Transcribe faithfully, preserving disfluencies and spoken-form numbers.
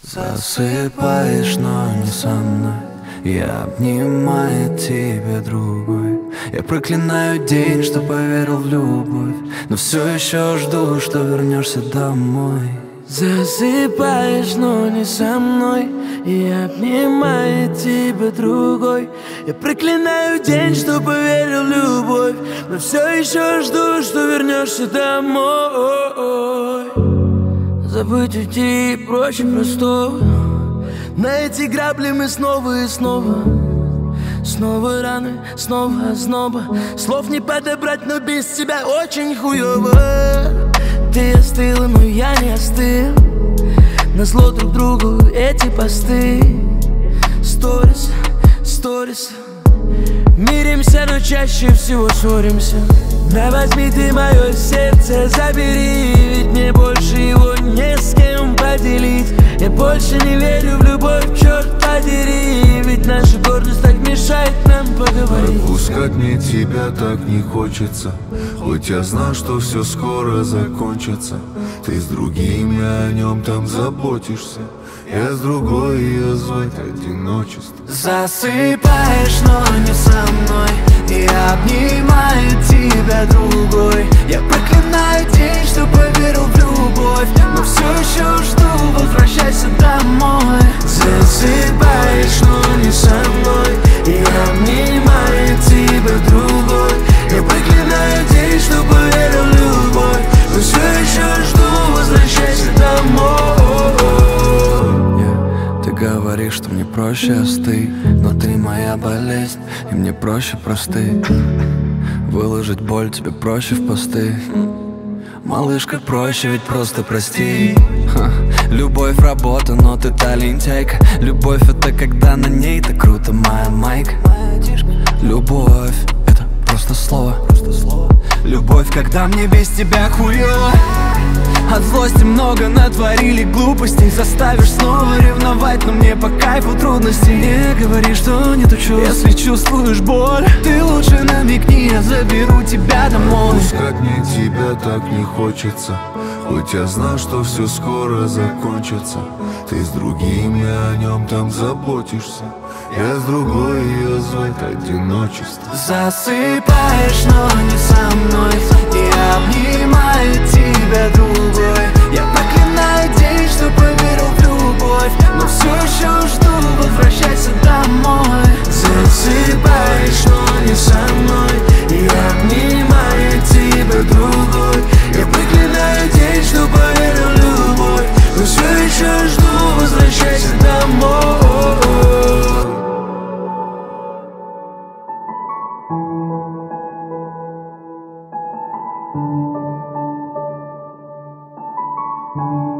Засыпаешь, но не со мной. Я обнимаю тебя другой. Я проклинаю день, что поверил в любовь, но все еще жду, что вернешься домой. Засыпаешь, но не со мной. Я обнимаю тебя другой. Я проклинаю день, что поверил в любовь, но все еще жду, что вернешься домой. Забыть уйти проще простого. На эти грабли мы снова и снова. Снова раны, снова озноба. Слов не подобрать, но без тебя очень хуёво. Ты остыла, но я не остыл. Назло друг другу эти посты. Сторис, сторис. Миримся, но чаще всего ссоримся. Да возьми ты мое сердце, забери, ведь мне больше его не с кем поделить. Я больше не верю в любовь, черт подери, ведь наша гордость так мешает нам поговорить. Отпускать мне тебя так не хочется, хоть я знал, что все скоро закончится. Ты с другими о нем там заботишься, я с другой, ее звать одиночество. Засыпаешь, но не со мной. Я обнимаю тебя другой. Я проклинаю день, что поверил в любовь, но все еще жду, возвращайся домой. Засыпаешь, но не со мной. Я обнимаю тебя другой. Я проклинаю день, что поверил в любовь, но все еще жду, возвращайся домой. Ты говоришь, что мне проще остыть, но ты моя болезнь, и мне проще простыть. Выложить боль тебе проще в посты. Малышка, проще ведь просто прости. Ха. Любовь работа, но ты та лентяйка. Любовь это когда на ней так круто, моя майка. Любовь это просто слово. Любовь, когда мне без тебя хуёво. От злости много натворили глупостей. Заставишь снова ревновать, но мне по кайфу трудностей. Не говори, что нету чувств, если чувствуешь боль. Ты лучше намекни, я заберу тебя домой. Отпускать мне тебя так не хочется, хоть я знал, что все скоро закончится. Ты с другими о нем там заботишься, я с другой, ее звать одиночество. Засыпаешь, но не со мной. Я обнимаю тебя другой. Я проклинаю день, что поверил в любовь, но все еще жду, возвращайся домой. Засыпаешь, но не со мной. Я обнимаю тебя другой. Я проклинаю день, что поверил в любовь, но все еще жду, возвращайся домой. Thank you.